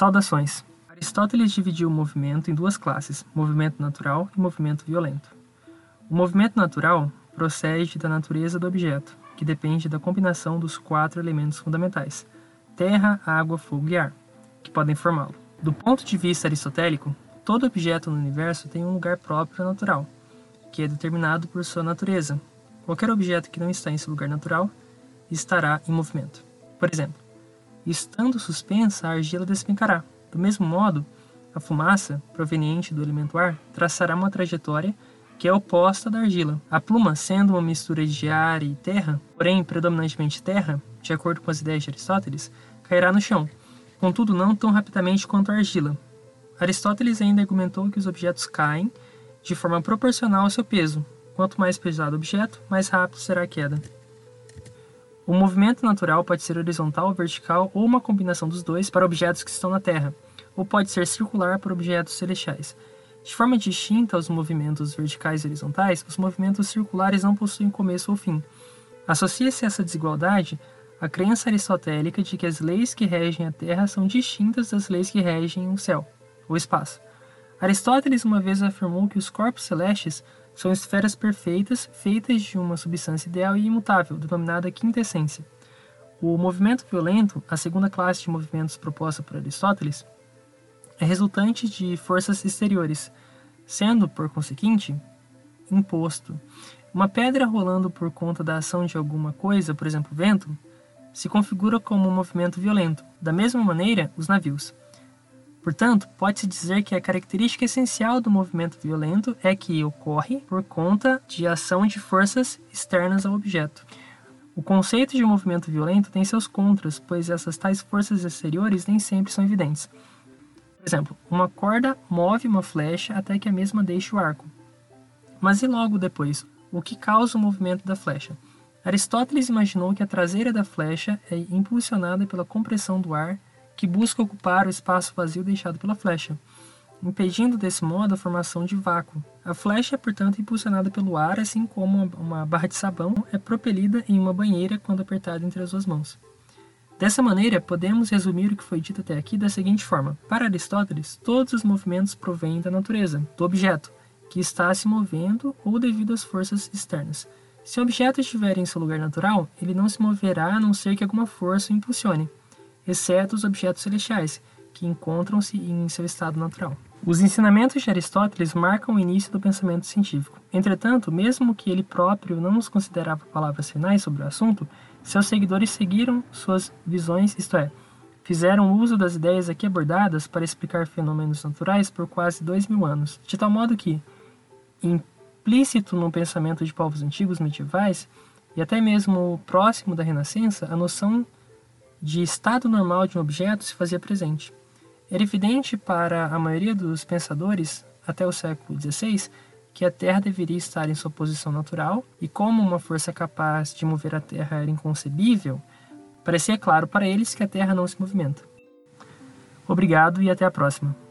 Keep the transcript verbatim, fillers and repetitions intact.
Saudações. Aristóteles dividiu o movimento em duas classes, movimento natural e movimento violento. O movimento natural procede da natureza do objeto, que depende da combinação dos quatro elementos fundamentais, terra, água, fogo e ar, que podem formá-lo. Do ponto de vista aristotélico, todo objeto no universo tem um lugar próprio natural, que é determinado por sua natureza. Qualquer objeto que não está em seu lugar natural estará em movimento. Por exemplo, estando suspensa, a argila despencará. Do mesmo modo, a fumaça, proveniente do elemento ar, traçará uma trajetória que é oposta da argila. A pluma, sendo uma mistura de ar e terra, porém predominantemente terra, de acordo com as ideias de Aristóteles, cairá no chão, contudo não tão rapidamente quanto a argila. Aristóteles ainda argumentou que os objetos caem de forma proporcional ao seu peso. Quanto mais pesado o objeto, mais rápido será a queda. O movimento natural pode ser horizontal, vertical ou uma combinação dos dois para objetos que estão na Terra, ou pode ser circular para objetos celestiais. De forma distinta aos movimentos verticais e horizontais, os movimentos circulares não possuem começo ou fim. Associa-se a essa desigualdade a crença aristotélica de que as leis que regem a Terra são distintas das leis que regem o céu, o espaço. Aristóteles uma vez afirmou que os corpos celestes são esferas perfeitas feitas de uma substância ideal e imutável, denominada quintessência. O movimento violento, a segunda classe de movimentos proposta por Aristóteles, é resultante de forças exteriores, sendo, por conseguinte, imposto. Uma pedra rolando por conta da ação de alguma coisa, por exemplo, vento, se configura como um movimento violento. Da mesma maneira, os navios. Portanto, pode-se dizer que a característica essencial do movimento violento é que ocorre por conta de ação de forças externas ao objeto. O conceito de movimento violento tem seus contras, pois essas tais forças exteriores nem sempre são evidentes. Por exemplo, uma corda move uma flecha até que a mesma deixe o arco. Mas e logo depois? O que causa o movimento da flecha? Aristóteles imaginou que a traseira da flecha é impulsionada pela compressão do ar que busca ocupar o espaço vazio deixado pela flecha, impedindo desse modo a formação de vácuo. A flecha é, portanto, impulsionada pelo ar, assim como uma barra de sabão é propelida em uma banheira quando apertada entre as duas mãos. Dessa maneira, podemos resumir o que foi dito até aqui da seguinte forma. Para Aristóteles, todos os movimentos provêm da natureza, do objeto, que está se movendo ou devido às forças externas. Se o objeto estiver em seu lugar natural, ele não se moverá a não ser que alguma força o impulsione, exceto os objetos celestiais, que encontram-se em seu estado natural. Os ensinamentos de Aristóteles marcam o início do pensamento científico. Entretanto, mesmo que ele próprio não os considerava palavras finais sobre o assunto, seus seguidores seguiram suas visões, isto é, fizeram uso das ideias aqui abordadas para explicar fenômenos naturais por quase dois mil anos, de tal modo que, implícito no pensamento de povos antigos medievais, e até mesmo próximo da Renascença, a noção de estado normal de um objeto se fazia presente. Era evidente para a maioria dos pensadores, até o século dezesseis, que a Terra deveria estar em sua posição natural, e como uma força capaz de mover a Terra era inconcebível, parecia claro para eles que a Terra não se movimenta. Obrigado e até a próxima.